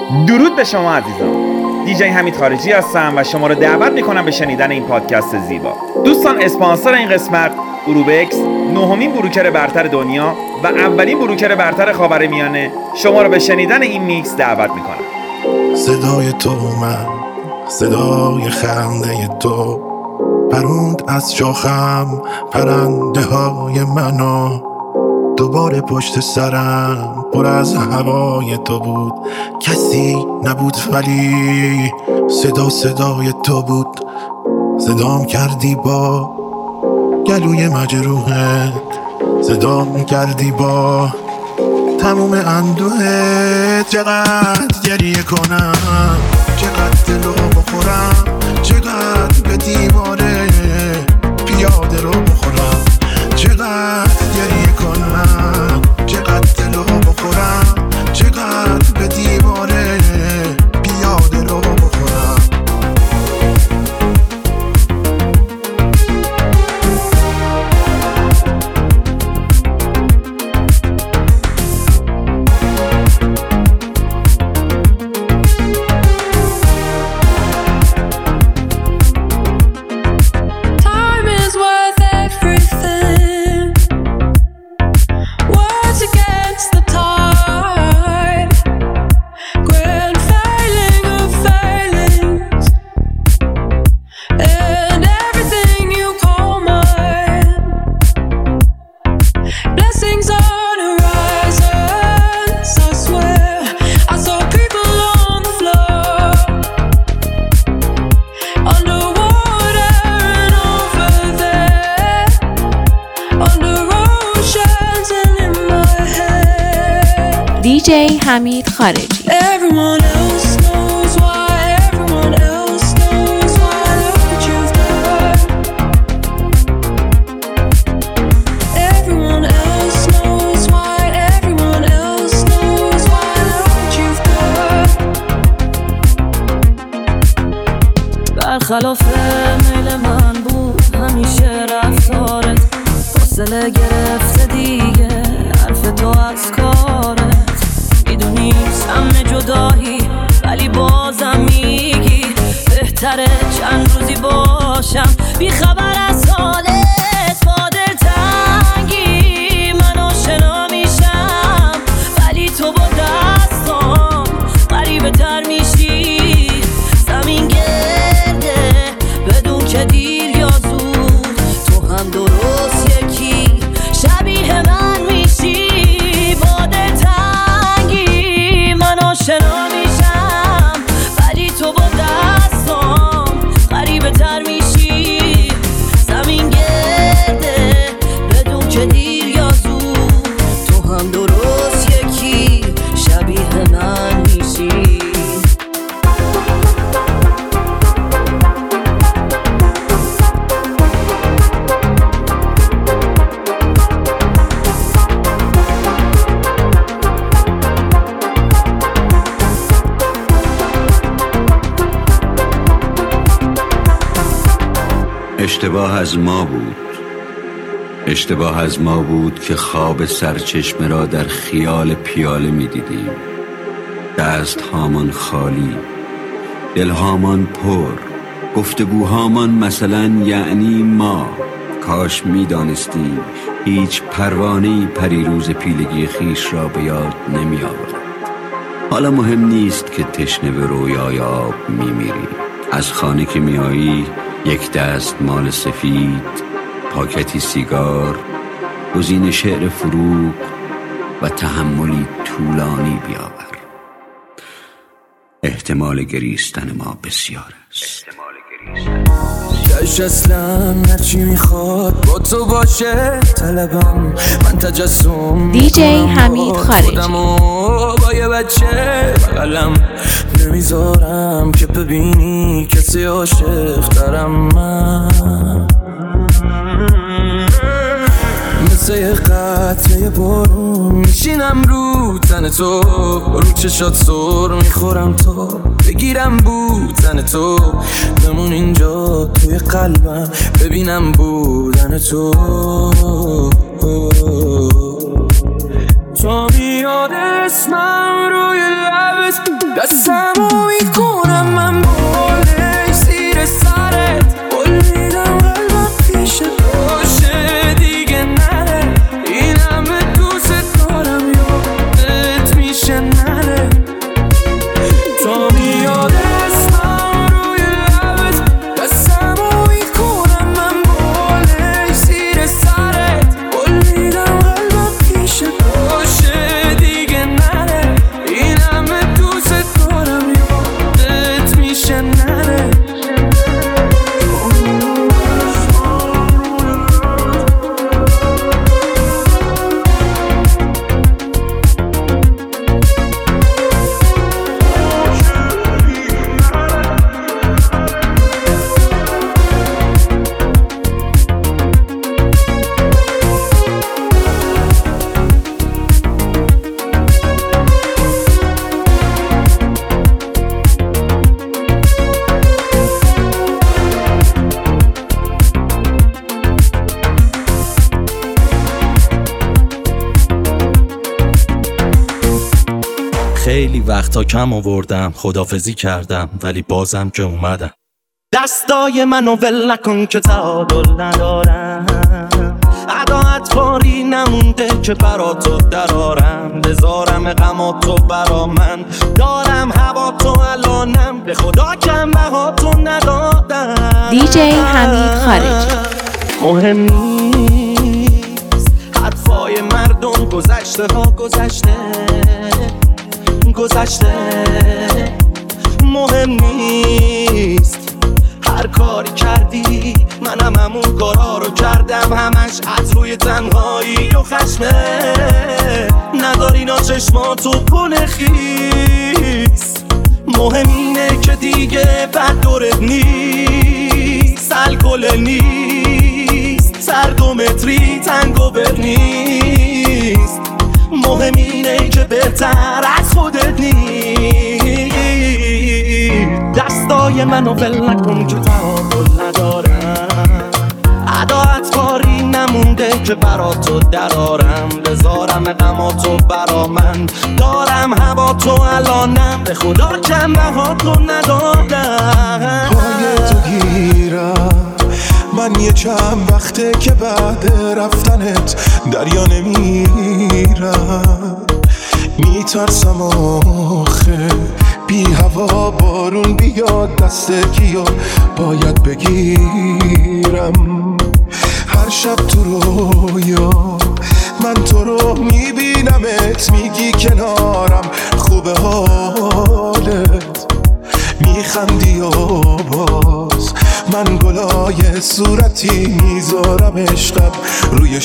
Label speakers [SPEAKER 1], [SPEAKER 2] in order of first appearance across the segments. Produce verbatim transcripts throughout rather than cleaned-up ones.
[SPEAKER 1] درود به شما عزیزان. دیجی حمید خارجی هستم و شما رو دعوت میکنم به شنیدن این پادکست زیبا. دوستان، اسپانسر این قسمت اروبکس، نهمین بروکر برتر دنیا و اولین بروکر برتر خاورمیانه، شما رو به شنیدن این میکس دعوت میکنم.
[SPEAKER 2] صدای تو من، صدای خنده تو پروند از شاخم پرنده های منو، دوباره پشت سرم پر از هوای تو بود. کسی نبود ولی صدا صدای تو بود. صدام کردی با گلوی مجروحت، صدام کردی با تموم اندوهت. چقدر گریه کنم، چقدر دلو بخورم، چقدر به دیواره پیاده رو بخورم. چقدر گریه کنم، چقدر دلو بخورم، چقدر به دیواره پیاده رو بخورم.
[SPEAKER 3] دیجی حمید خارجی.
[SPEAKER 4] Everyone else knows why, everyone else knows why, look what you've done. Everyone else knows why, everyone else knows why, look what you've done. برخلاف میل من بود همیشه رفتارت، فاصله گرفته دیگه حرف تو از کارت. میدونیست همه جدایی ولی بازم میگی بهتره چند روزی باشم بی خبر از حالت. با دلتنگی من آشنا میشم ولی تو با دستام غریبه تر میشی. زمین گرده بدون که دیر یا زود، تو هم درست یکی شبیه من میشی. با دلتنگی من آشنا میشم ولی تو با دستام غریبه تر میشی. زمین گرده بدون که دیر یا زود، تو هم درست یکی شبیه من میشی.
[SPEAKER 5] اشتباه از ما بود، اشتباه از ما بود که خواب سرچشمه را در خیال پیاله می دیدیم. دست هامان خالی، دل هامان پر، گفتگوهامان مثلا یعنی ما. کاش می دانستیم هیچ پروانه‌ای پریروز پیلگی خیش را به یاد نمی آورد. حالا مهم نیست که تشنه به رویای آب می میری. از خانه که می آیی یک دست مال سفید، پاکتی سیگار، گزین شعر فروغ و تحملی طولانی بیاور. احتمال گریستن ما بسیار است.
[SPEAKER 4] جاش اصلا هرچی میخواد با تو باشه طلبم. من تجسم
[SPEAKER 3] دیجی حمید خارجی.
[SPEAKER 4] با یه بچه بغلم نمیذارم که ببینی کسی عاشق دارم. من مثل یه قطره بارون میشینم رو تن تو، رو چشات سر میخورم تو بگیرم بودن تو، بمون اینجا توی قلبم ببینم بودن تو. تو میاد اسمم روی لبت
[SPEAKER 6] دستمو میکنم من بالای زیر سرت قول میدم قلبم پیشت باشه دیگه نره این همه دوست دارم یادت میشه نره تا میاد اسمم روی لبت دستمو میکنم من بالای زیر سرت قول میدم قلبم پیشت باشه دیگه نره این همه دوست دارم یادت میشه نره
[SPEAKER 7] خیلی وقتا کم آوردم خدافزی کردم ولی بازم که اومدم دستای منو ول نکن که تعادل ندارم عداعت باری نمونده که برا تو درارم بذارم غماتو برا من دارم هوا تو الانم به خدا کم بها تو ندادم
[SPEAKER 3] دی جی حمید خارجی.
[SPEAKER 7] مهم نیست حرفای مردم گذشته ها گذشته گذشته مهم نیست هر کاری کردی منم همون کارا رو کردم همش از روی تنهایی و خشمه نداری نا چشماتو کنه خیس مهم اینه که دیگه بد دورت نیست الکل نیست سرگومتری تنگوبر نیست مهم اینه که بهتر از خودت نیست دستای منو ول نکن که تعادل ندارم عداعت کاری نمونده که برا تو درارم بذارم غماتو برا من دارم هوا تو الانم به خدا کم بها تو ندادم
[SPEAKER 2] پای تو گیرم من یه چند وقته که بعد رفتنت دریا نمیرم میترسم آخه بی هوا بارون بیاد دست کیو باید بگیرم هر شب تو رویا من تو رو میبینمت میگی کنارم خوبه حالت میخندی و باز من گلای صورتی میذارم عشقم روی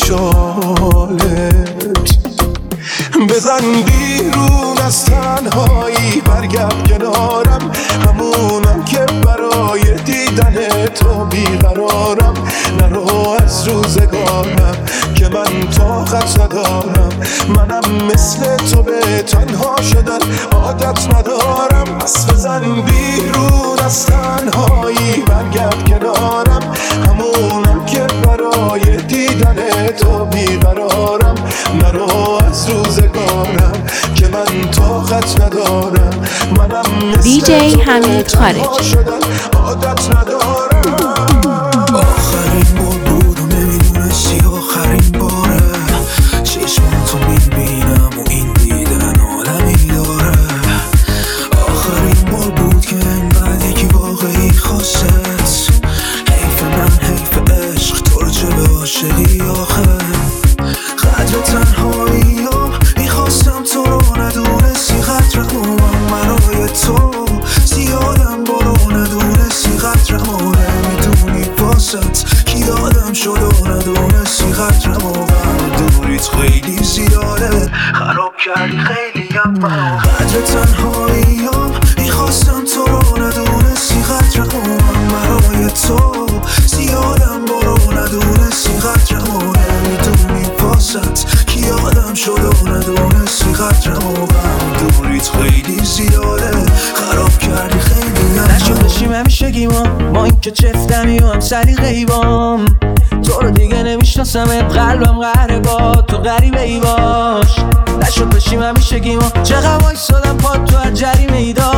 [SPEAKER 2] شالت بزن بیرون از تنهایی برگرد کنارم همونم که برای دیدن تو بیقرارم نرو از روزگارم که من طاقت ندارم منم مثل تو به تنها شدن عادت ندارم پس بزن بیرون از تنهایی برگرد کنارم همونم که برای دیدن تو بیقرارم نرو از روزگارم که من طاقت ندارم منم
[SPEAKER 3] دی جی حمید خارجی.
[SPEAKER 2] شدن عادت ندارم
[SPEAKER 6] آخرین بار بود و نمیدونستی آخرین باره چشماتو میبینم و این دیدن عالمی داره آخرین بار بود که انقدر یکی واقعی خواستت حیف من حیف عشق تو رو چه به عاشقی آخه قدر تنهایی ها میخواستم تو رو ندونستی قدر خوبم برای تو زیادم برو ندونستی قدرمو نمیدونی واسط کی آدم شد و ندونستی قدرمو غم دوریت خیلی زیاده خراب کردی خیلی هم منو قدر تنهایی ها میخواستم تو رو ندونستی قدر خوبم برای تو زیادم برو ندونستی قدرمو نمیدونی واسط کی آدم شد و ندونستی قدرمو غم دوریت خیلی زیاده خراب کردی خیلی هم نشو بشیم همیشگیما ما این که چفتمی و هم سلیقه‌ای بام تو رو دیگه نمیشناسم قلبم قهره با تو غریبه ای باش نشد بشیم همیشگیما چقدر وایسادم پا تو هر جریمه ای دار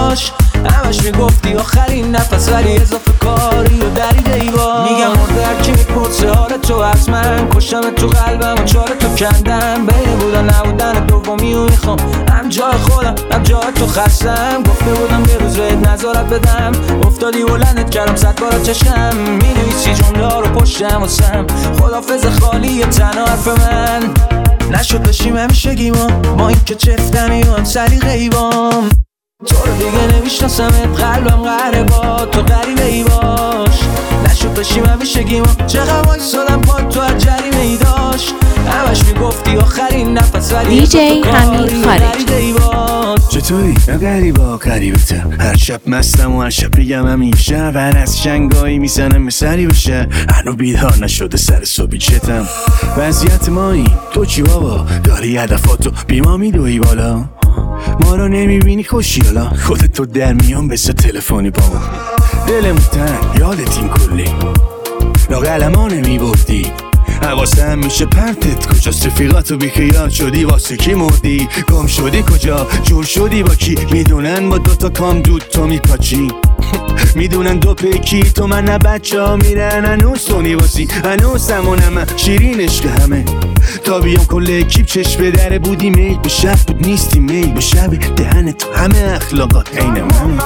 [SPEAKER 6] هم جا تو خستم. گفته بودم به روز بهت نظارت بدم، افتادی بلندت کردم صد بار چشم. مینویسی جمله ها رو پشتم واسم، خدافظ خالی تنها حرف من. نشد بشیم همیشگی ما، با این که چفتمی و هم سلیقه ایوام. تو رو دیگه نمیشناسمت، قلبم قهره با تو غریبه ای باش. نشد بشیم همیشگی ما، چقدر وایسادم پا تو هر جریمه ای داشت. همش میگفتی آخرین نفس ولی
[SPEAKER 3] دی جی حمید خارجی.
[SPEAKER 8] چطوری؟ نه غریبا غریبتم، هر شب مستم و هر شب بگم همیشه ور از شنگایی میزنم مثلی بشه. هنو بیدار نشده سر صبحی چتم، وضعیت ما این تو چی بابا؟ داری هدفاتو بیما میدوی بالا، ما رو نمیبینی خوشیالا، خودت تو در میان بسه تلفنی با ما. دلمون تنگ یادت این کلی لاغل ما نمیبردی، حواسم میشه پرتت کجاست، رفیقاتو بیخیال شدی واسه کی مردی، گم شدی کجا، جور شدی با کی، میدونن با دوتا کام دود تو میپاچی. میدونن دو پیکی تو من نه بچه ها میرن هنوز تو نیواسی، هنوز همونم شیرین عشق همه. تا بیام کل اکیب چشم به در بودی میل به شب بود نیستی میل به شب دهن تو همه اخلاقات عین من.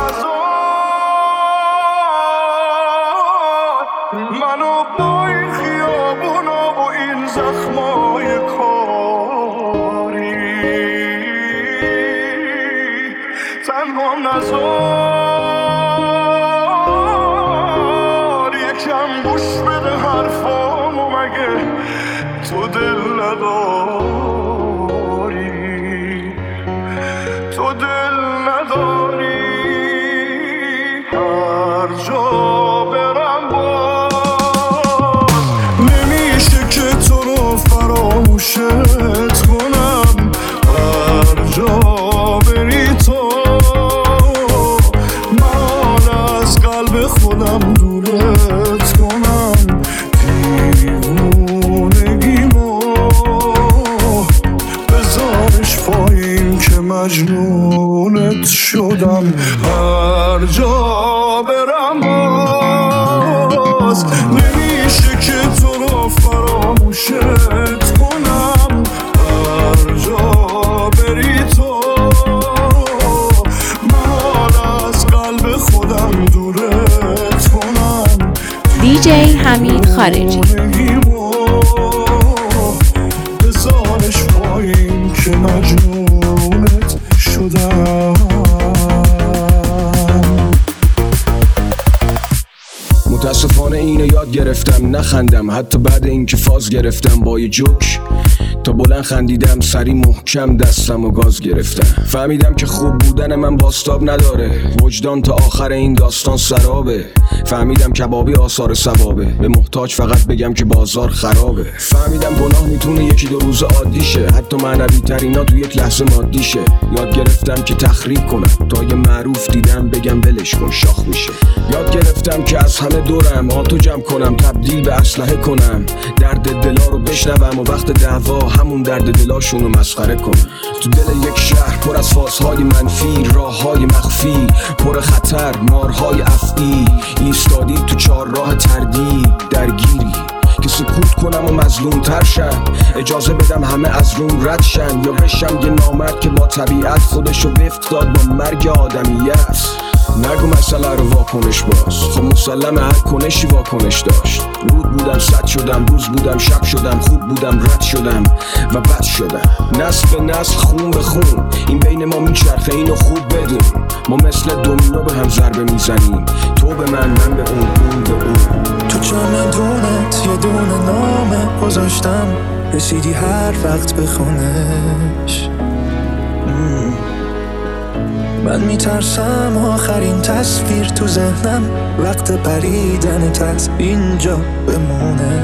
[SPEAKER 2] منو با این خیابونا و این زخمای کاری تنها نزار، یکم گوش بده حرفامو مگه تو دل نداری، تو دل نداری. هر جا برم باز نمیشه که تو رو فراموشت کنم، هر جا بری تو من از قلب خودم دورت کنم. دیوونگیمو بذارش پایین که مجنونت شدم، هر جا برم باز نمیشه که تو رو فراموشت کنم، هر جا بری تو من از قلب خودم دورت کنم.
[SPEAKER 3] دی جی حمید خارجی.
[SPEAKER 2] بذارش پایین که مجنونت شدم.
[SPEAKER 9] متاسفانه اینو یاد گرفتم نخندم، حتی بعد اینکه فاز گرفتم با یه جوک تا بلند خندیدم، سری محکم دستم و گاز گرفتم. فهمیدم که خوب بودن من باستاب نداره، وجدان تا آخر این داستان سرابه. فهمیدم کبابی آثار ثوابه، به محتاج فقط بگم که بازار خرابه. فهمیدم گناه میتونه یکی دو روز عادی شه، حتی معنوی ترینا تو یک لحظه مادی شه. یاد گرفتم که تخریب کنم، تا یه معروف دیدم بگم ولش کن شاخ میشه. یاد گرفتم که از همه دورم آتو جمع کنم، تبدیل به اسلحه کنم، درد دلا رو بشنوم و وقت دعوا همون درد دلاشون رو مسخره کنم. تو دل یک شهر پر از فازهای منفی، راههای مخفی پر خطر، مارهای افعی، ایستادی تو چهار راه تردید درگیری که سکوت کنم و مظلوم تر شم، اجازه بدم همه از روم رد شن، یا بشم یه نامرد که با طبیعت خودشو وفت داد با مرگ آدمیت. نگو مسئله رو واکنش باز، خب مسلم هر کنشی واکنش داشت. رود بودم صد شدم، روز بودم شب شدم، خوب بودم رد شدم و بد شدم. نسل به نسل خون به خون این بین ما میچرخه، اینو خوب بدون. ما مثل دومینو به هم ضربه میزنیم، تو به من من به اون اون به اون.
[SPEAKER 6] تو چمدونت یه دونه نامه گذاشتم، رسیدی هر وقت بخونش. من میترسم آخرین تصویر تو ذهنم وقت پریدنت از اینجا بمونه.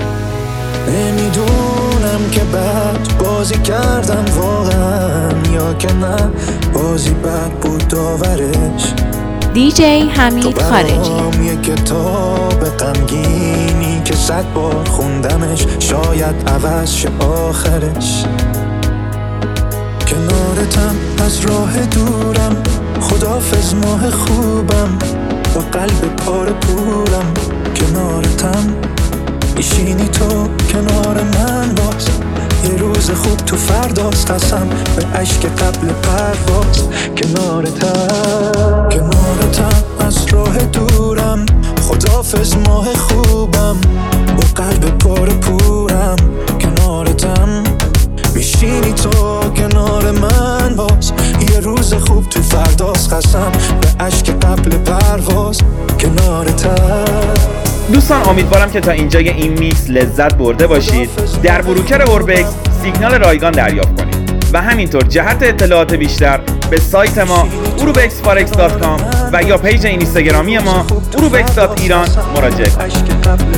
[SPEAKER 6] نمیدونم که بعد بازی کردم واقعا یا که نه، بازی بد بود داورش.
[SPEAKER 3] دی جی حمید خارجی.
[SPEAKER 6] تو یه کتاب غمگینی که صد بار خوندمش، شاید عوض شه آخرش. کنارتم از راه دورم، خدافظ ماه خوبم، با قلب پاره پورم. کنارتم میشینی تو کنار من باز،
[SPEAKER 2] یه روز خوب تو فرداست، قسم به عشق قبل پرواز. کنارتم کنارتم از راه دورم، خدافظ ماه خوبم، با قلب پر پورم. کنارتم میشینی تو کنار من باز، یه روز خوب تو فرداست، قسم به عشق قبل پرواز. کنارتم.
[SPEAKER 1] دوستان امیدوارم که تا اینجای این میکس لذت برده باشید. در بروکر اوربکس سیگنال رایگان دریافت کنید و همینطور جهت اطلاعات بیشتر به سایت ما اروبکس فارکس دات کام و یا پیج اینستاگرامی ما اروبکس دات ایران مراجعه کنید.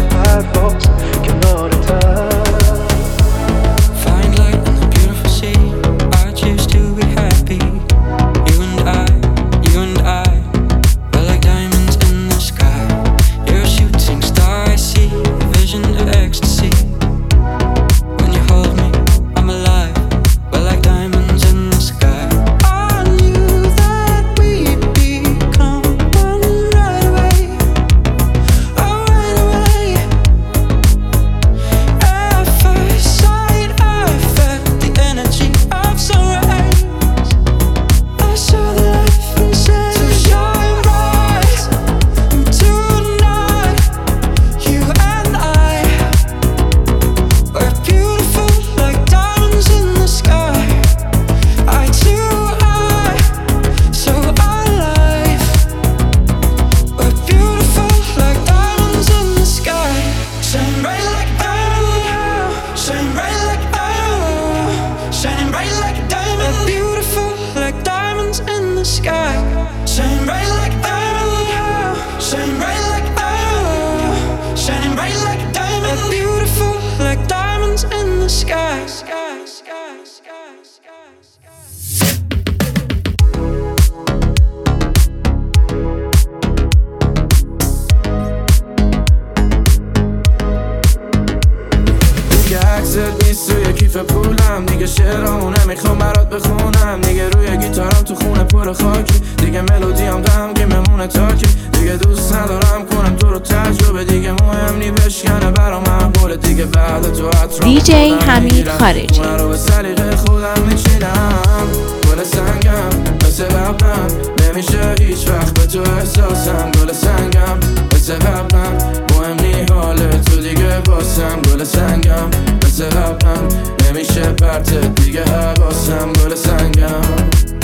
[SPEAKER 10] توی کیف پولم دیگه شعرامو نمیخوام برات بخونم، دیگه روی گیتارم تو خونه پر خاکی، دیگه ملودیام دم که ممونه تاکی، دیگه دوست ندارم کنم تو رو تجربه، دیگه مهم نی بشکنه برام محبوله، دیگه بعد تو اطراف
[SPEAKER 3] دی جی حمید خارجی
[SPEAKER 10] من رو به سلیقه خودم میچینم، گل سنگم مثل قبلم نمیشه هیچ وقت به تو احساسم، گل سنگم مثل قبلم مهم نی حاله تو دیگه باسم، گل سنگم مثل قبلم نمیشه پرتت دیگه حواسم، گل سنگم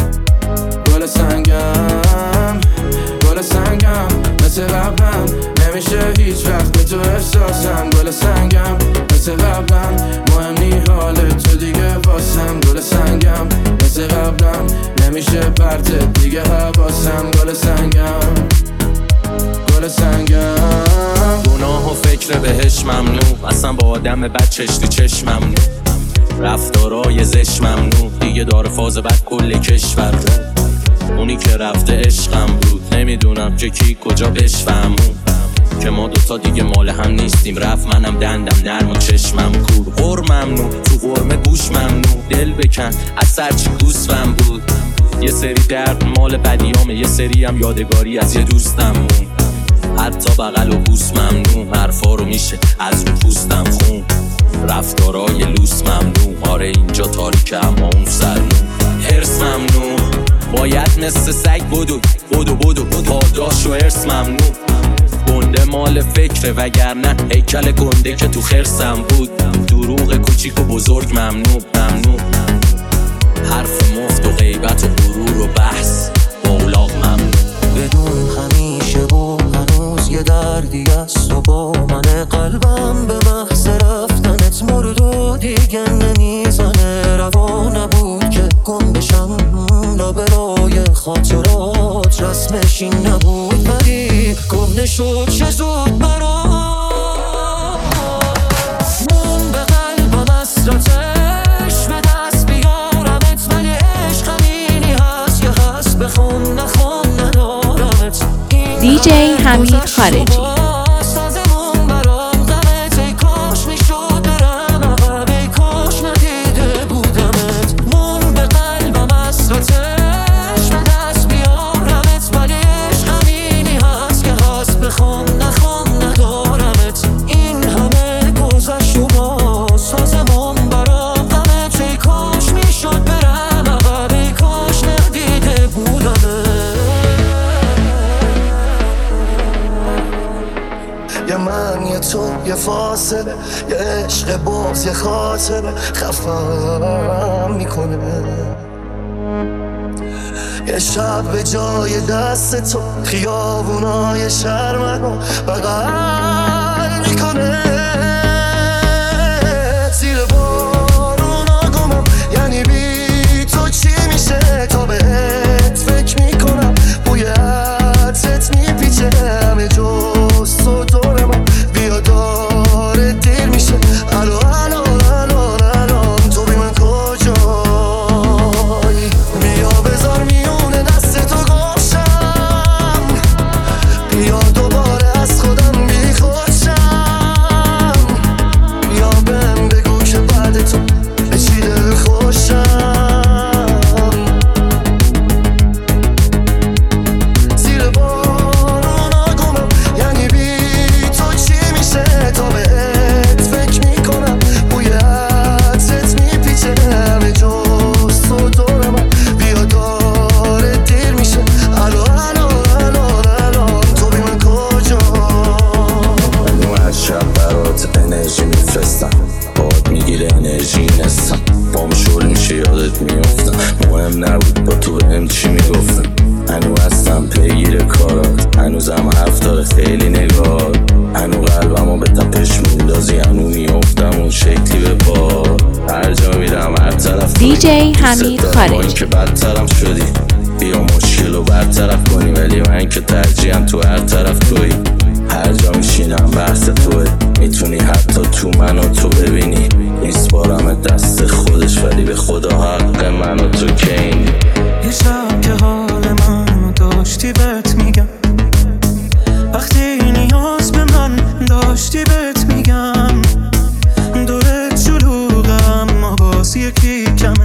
[SPEAKER 10] گل سنگم گل سنگم مثل قبلم نمیشه هیچ وقت به تو احساسم، گل سنگم مثل قبلم مهم نی حاله تو دیگه واسم، گل سنگم مثل قبلم نمیشه پرتت دیگه حواسم، گل سنگم گل سنگم.
[SPEAKER 7] گناه و فکر بهش ممنوع، اصلا با آدم بد چشتی چشم ممنوع، رفتارای زش ممنوع، دیگه داره فاز بد کل کشور رو، اونی که رفته عشقم بود، نمیدونم که کی کجا بشفهمون، که ما دوتا دیگه مال هم نیستیم، رفت منم دندم نرم و چشمم کور، غور ممنوع تو غرمه گوش ممنوع، دل بکن از سرچی دوستم بود، یه سری درد مال بدیامه، یه سری هم یادگاری از یه دوستم مون، حتی بغل و بوس ممنوع، حرفا رو میشه از رو پوستم خون، رفتارای لوس ممنوع، آره اینجا تاریکه اما اون سرمون، هرس ممنوع، باید مثل سگ بدو بدو بدو پاداش و هرس ممنوع، گنده مال فکره وگرنه هیکل گنده که تو خرسم بود، دروغ کوچیک و بزرگ ممنوع ممنوع، حرف مفت و غیبت و غرور و بحث با اولاغ ممنوع،
[SPEAKER 6] بدون همیشه و هنوز یه دردی است و با من قلبم به محض رفتنت مرد و دیگه نمیزنه، روا نبود که گم بشم لابلای خاطرات، رسمش این نبود ولی گم نشد چه زود برام، مون به قلبم اسراتش به دست بیارمت، ولی عشق همینی هست یه هست بخون نخون ندارمت،
[SPEAKER 3] دی جی حمید خارجی.
[SPEAKER 6] این همه گذشت و باز سازمون برام
[SPEAKER 2] یه فاصله، یه عشق باز، یه خاطره خفم میکنه. یه شب به جای دست تو خیابونای شهر منو بغل میکنه. زیر بارونا گمم یعنی بی تو چی میشه، تا بهت فکر میکنم بوی عطرت میپیچه همه جز تو دور من. بیا داره دیر میشه الان الان الان الان تو بی من کجایی؟ بیا بذار میونه دست تو گمشم، بیا دوباره از خودم بی خودشم. بیا بهم بگو که بعد تو به چی دل خوشم. زیر بارونا گمم یعنی بی تو چی میشه، تا بهت فکر میکنم بوی عطرت میپیچه همه جز تو دور من. بیا داره دیر میشه الان الان الان الان تو بی من کجایی؟
[SPEAKER 11] منو از شب برات انرژی میفرستم، باد میگیره انرژی نستم، بام شل میشه یادت میافتم. مهم نبود با تو بهم چی میگفتم، هنو هستم پیگیر کارات، هنوزم حرف داره خیلی نگار، هنو قلبمو به تپش میندازی، هنو میافتم اون شکلی به بار. هر جا میرم هر طرف
[SPEAKER 3] دی جی حمید خارجی.
[SPEAKER 11] با این که بدترم شدی بیا مشکلو برطرف کنی، ولی من که ترجیحم تو هر طرف توی. هر جا میشینم بحث توه، میتونی حتی تو منو تو ببینی. نیست بارم دست خودش ولی به خدا حق منو تو که این.
[SPEAKER 6] یه شب که حال منو داشتی بهت میگم، وقتی نیاز به من داشتی بهت میگم. دورت شلوغم اما باز یکی کمه،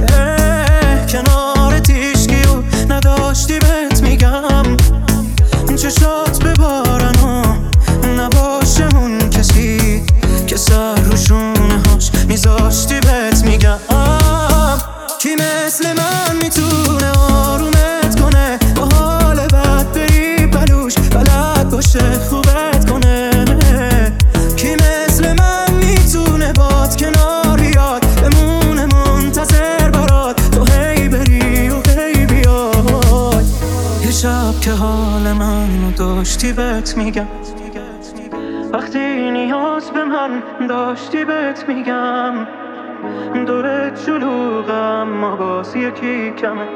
[SPEAKER 6] کنار تیشگی و نداشتی بهت میگم. چشات ببارن و نباشمون کسی که سر رو شونه هاش میذاشتی بهت میگم. کی مثل من میتونه آرومت کنه، با حال بد بری بلوش بلد باشه خوبت کنه. کی مثل من میتونه باد کنار یاد بمونه منتظر برات، تو هی بری و هی بیای. یه شب که حال منو داشتی بهت میگم، وقتی نیاز به من داشتی بهت میگم. دورت شلوغم اما باز یکی کمه،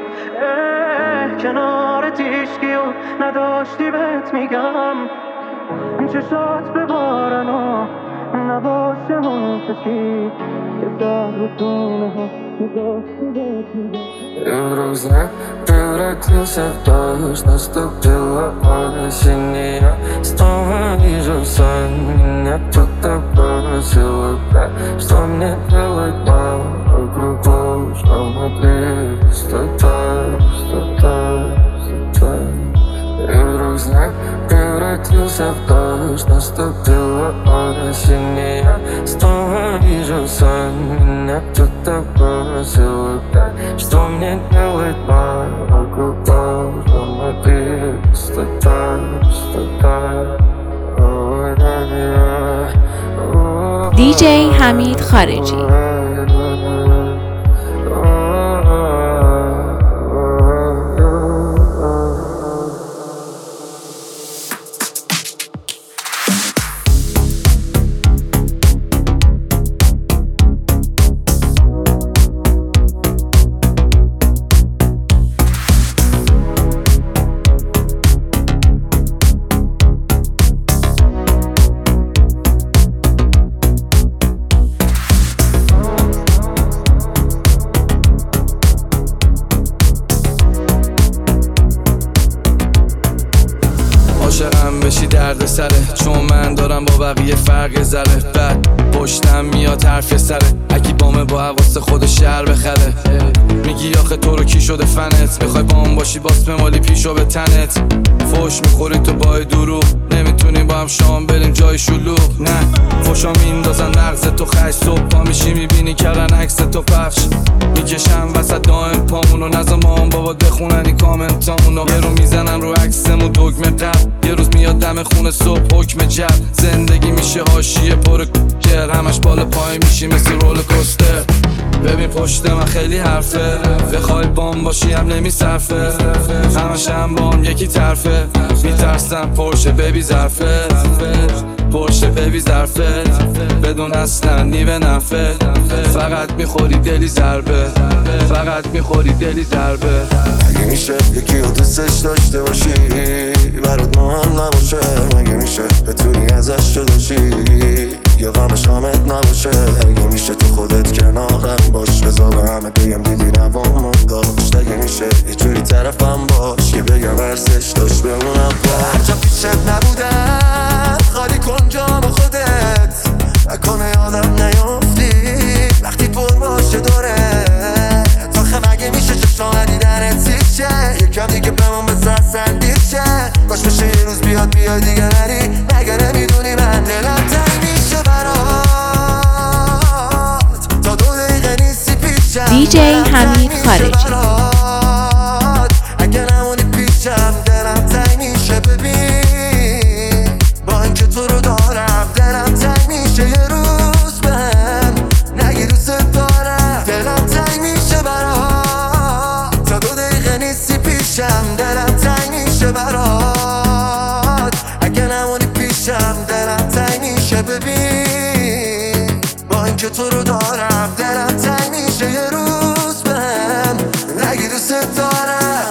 [SPEAKER 6] کنار تیشگی و نداشتی بهت میگم. چشات ببارن و نباشه اون کسی که در رسونه ها میذاشتی بهت میگم.
[SPEAKER 10] یه روزه превратился в дождь, наступила осень. Снова вижу сон, меня кто-то бросил опять. Что мне делать, мама, вокруг что внутри пустота, пустота, пустота. И вдруг знак превратился в дождь, наступила осень. Снова вижу сон, меня кто-то бросил опять. Что мне делать, мама, вокруг что внутри пустота, пустота.
[SPEAKER 3] دی جی حمید خارجی.
[SPEAKER 10] عاشقم بشی درد سره، چون من دارم با بقیه فرق زره. بعد پشتم میاد حرف سره، اکی بامه با حواس خود شهر بخره. میگی آخه تو رو کی شده فنت، میخوای بام باشی باس بمالی پیشو به تنت. فوش میخوری تو با دروغ، نمیتونی با هم شام بریم جای شلوغ. نه فوشا میندازن مغز تو خش، صبح پا میشی میبینی کردن عکس تو پخش. میکشم وسط دائم پامونو نظامام بابا بخونن این کامنتامونو یه رو میزنن رو عکسمو دگمه قبل یه روز میاد دم خونه صبح حکم جب زندگی میشه حاشیه پر کر همش بالا پای میشی مثل رول کوستر ببین پشت من خیلی حرفه بخوای بام باشی هم نمیصرفه همش هم بام یکی طرفه میترسم پرشه ببی ظرفه پرشه ببی ظرفه بدون اصلا نیوه نفه فقط میخوری دلی ضربه فقط میخوری دلی ضربه
[SPEAKER 6] مگه میشه یکی رو دوستش داشته باشی برات مهم نباشه مگه میشه بتونی ازش جداشی یا غمش غمت نباشه مگه میشه تو خودت کنارم باش بذار به همه بگم دیدی نوامو داشت مگه میشه یه جوری طرفم باش که بگم ورسش داشت بمونم با هرچا پیشت نبودم خالی کن جام خودت نکنه یادم نیافتی وقتی پر باشه دوره تاخه مگه میشه چشم دیدنت سیشه یکم دیگه بمون بسر سندیشه باش بشه یه روز بیاد بیاد دیگه نری مگه نمیدونی من دلم تنگ میشه برات تا دو دقیقه نیستی پیشم
[SPEAKER 3] دی جی حمید خارجی
[SPEAKER 6] اگه نمونی پیشم دلم تنگ میشه ببین با اینکه تو رو دارم دلم تنگ میشه یه روز بهم نگی دوست دارم دلم تنگ میشه برات تا دو دقیقه نیستی پیشم دلم تنگ میشه برات اگه نمونی پیشم دلم تنگ میشه ببین با اینکه تو رو دارم دلم تنگ میشه یه روز بهم نگی دوست دارم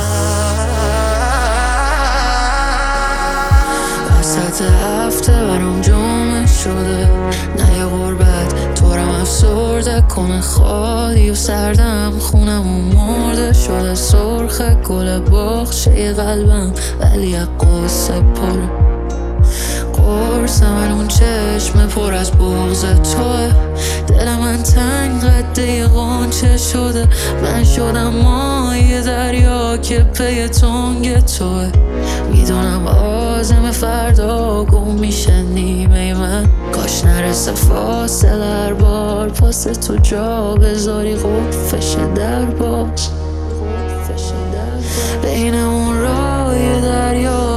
[SPEAKER 4] وسط هفته برام جمعه شده نه یه غربت طورم افسرده کنه خالی و سردم خونم و مرده شده سرخ گل باغچه قلبم ولی یه قصه پره قرص من اون چشم پر از بغض توه دل من تنگ قده غنچه شده من شدم مایه دریا که پی تنگ توه میدونم آزم فردا گم میشه نیمه من کاش نرسه فاصله هر بار پاس تو جا بذاری قفش در باز بین اون رای دریا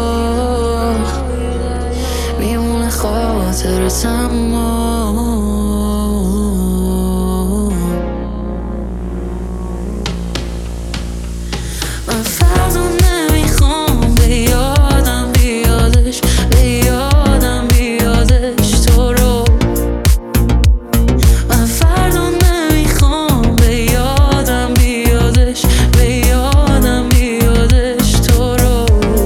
[SPEAKER 4] میمونه خاطرتم من فردا نمیخوام به یادم بیادش به یادم بیادش تو رو من فردا نمیخوام به یادم بیادش به یادم بیادش تو رو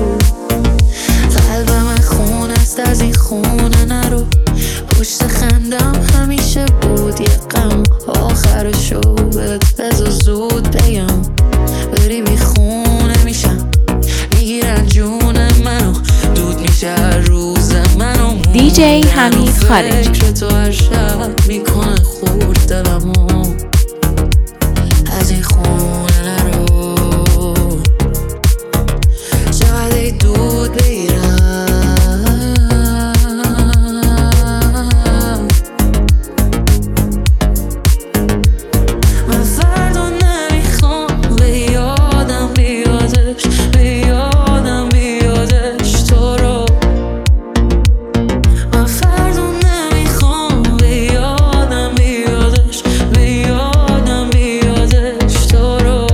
[SPEAKER 4] قلبم خون است از این خونه نرو پشت خندم همیشه بود یه غم آخرشو بهت بذار زود بگم بری بی خونه میشم میگیرن جون منو دود میشه هر روز منو
[SPEAKER 3] دی جی حمید خارجی
[SPEAKER 4] فکر تو هر شب میکنه خورد دلمو از این خونه نرو شاید ای دود بگیرم من فردا نمیخوام به یادم بیادش به یادم بیادش تو رو من فردا نمیخوام به یادم بیادش به یادم بیادش تو رو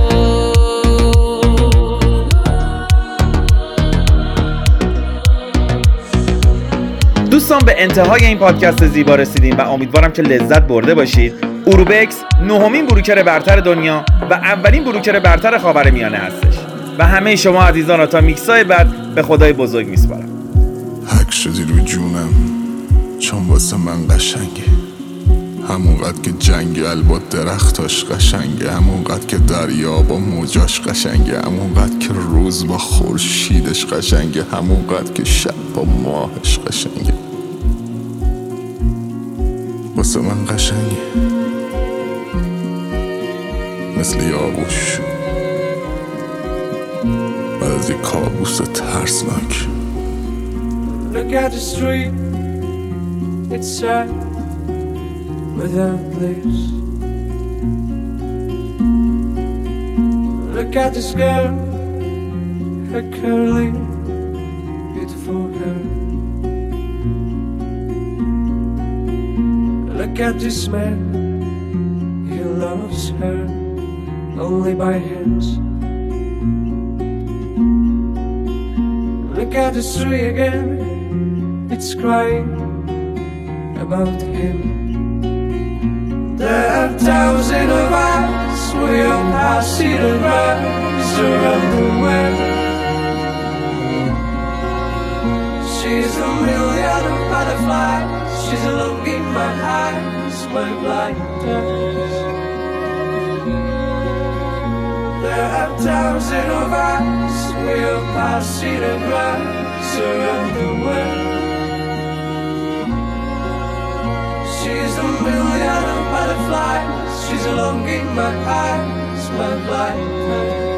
[SPEAKER 1] دوستان به انتهای این پادکست زیبا رسیدیم و امیدوارم که لذت برده باشید. اروبکس نهمین بروکر برتر دنیا و اولین بروکر برتر خاورمیانه هستش و همه شما عزیزان را تا میکسای بعد به خدای بزرگ میسپارم.
[SPEAKER 12] حک شدی رو جونم چون واسه من قشنگه همونقدر که جنگل با درختاش قشنگه همونقدر که دریا با موجاش قشنگه همونقدر که روز با خورشیدش قشنگه همونقدر که شب با ماهش قشنگه واسه من قشنگه مثل یاقوش بعد از یک کابوس ترسناک.
[SPEAKER 10] Look at the street, it's sad without place. Look at this girl, her curly, beautiful hair. Look at this man, he loves her only by hands. Look at the tree again, it's crying about him. There are thousands of us, we all pass it around, around the world. She's a million of butterflies, she's a look in my eyes, my blindness. There are thousands of us, we all pass it around, around the world. She's a million of butterflies, she's a look in my eyes, my blindness.